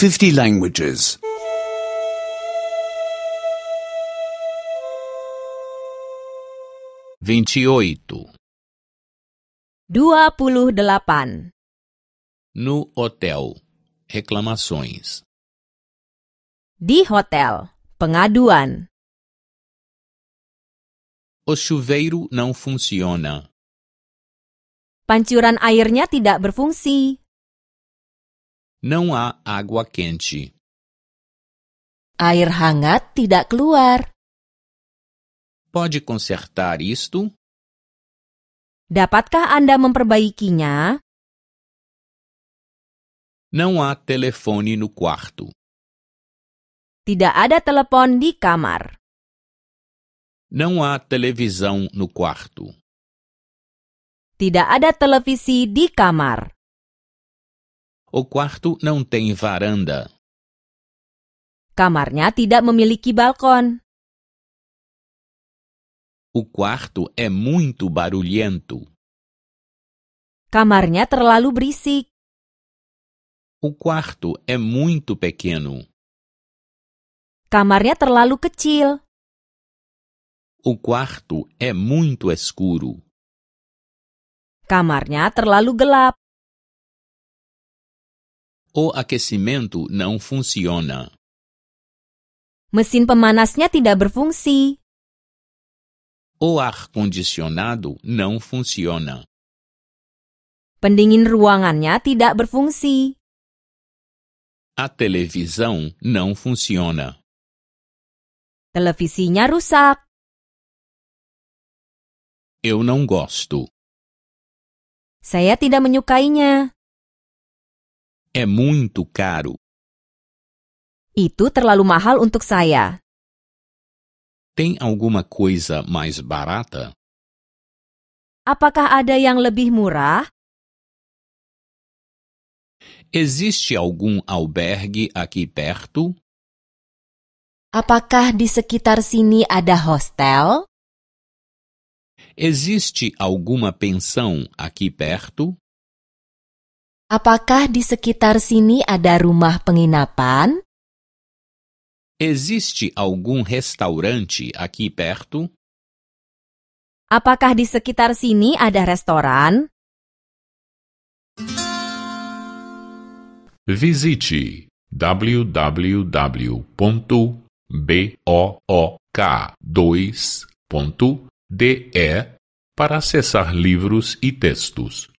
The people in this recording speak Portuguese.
50 languages. 28. 28. No hotel. Reclamações. Di hotel. Pengaduan. O chuveiro não funciona. Pancuran airnya tidak berfungsi. Não há água quente. Air hangat tidak keluar. Pode consertar isto? Dapatkah Anda memperbaikinya? Não há telefone no quarto. Tidak ada telepon di kamar. Não há televisão no quarto. Tidak ada televisi di kamar. O quarto não tem varanda. Kamarnya tidak memiliki balkon. O quarto é muito barulhento. Kamarnya terlalu berisik. O quarto é muito pequeno. Kamarnya terlalu kecil. O quarto é muito escuro. Kamarnya terlalu gelap. O aquecimento não funciona. Mesin pemanasnya tidak berfungsi. O ar-condicionado não funciona. Pendingin ruangannya tidak berfungsi. A televisão não funciona. Televisinya rusak. Eu não gosto. Saya tidak menyukainya. É muito caro. Itu terlalu mahal untuk saya. Tem alguma coisa mais barata? Apakah ada yang lebih murah? Existe algum albergue aqui perto? Apakah di sekitar sini ada hostel? Existe alguma pensão aqui perto? Apakah di sekitar sini ada rumah penginapan? Existe algum restaurante aqui perto? Apakah di sekitar sini ada restoran? Visite www.book2.de para acessar livros e textos.